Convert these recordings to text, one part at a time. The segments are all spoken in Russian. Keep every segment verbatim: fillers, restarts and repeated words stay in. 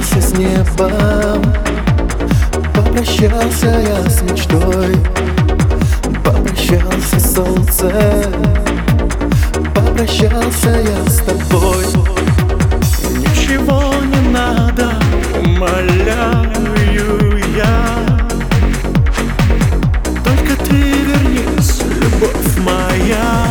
попрощался с небом, попрощался я с мечтой, попрощался с солнцем, попрощался я с тобой. Ничего не надо, умоляю я, только ты вернись, любовь моя.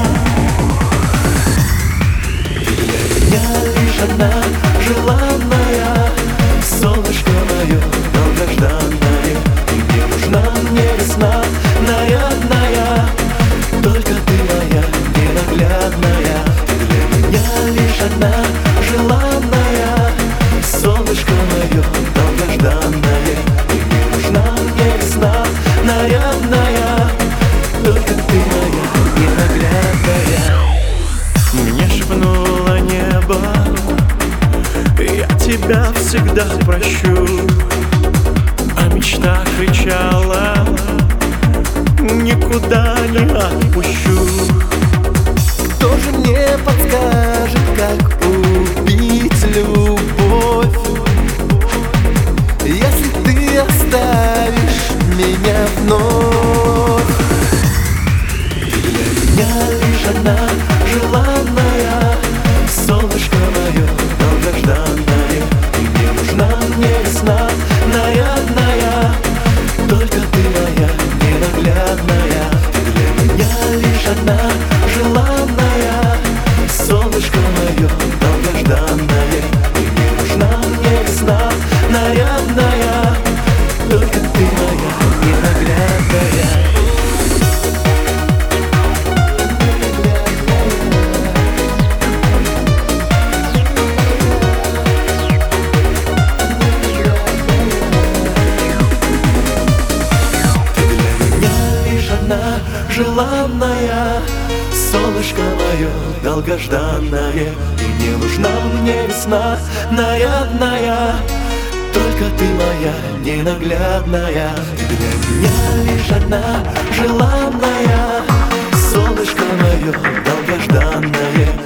Я лишь одна желанная, солнышко мое долгожданное. Ты не нужна мне весна нарядная, только ты моя ненаглядная. Ты для меня лишь одна желанная, солнышко мое долгожданное. Ты не нужна мне весна нарядная, только ты моя ненаглядная. Мне шепнуло небо, я тебя всегда прощу. А мечта кричала, никуда не отпущу. Кто же мне подскажет, как убить любовь, если ты оставишь меня вновь? Ты для меня лишь одна желанная, солнышко мое долгожданное. Ты не нужна мне весна нарядная, только ты моя ненаглядная. Ты для меня лишь одна желанная, солнышко мое долгожданное. Ты не нужна мне весна нарядная, только ты моя ненаглядная. Желанная, солнышко мое долгожданное. И не нужна мне весна нарядная, только ты моя ненаглядная. Ты для меня лишь одна желанная, солнышко мое долгожданное.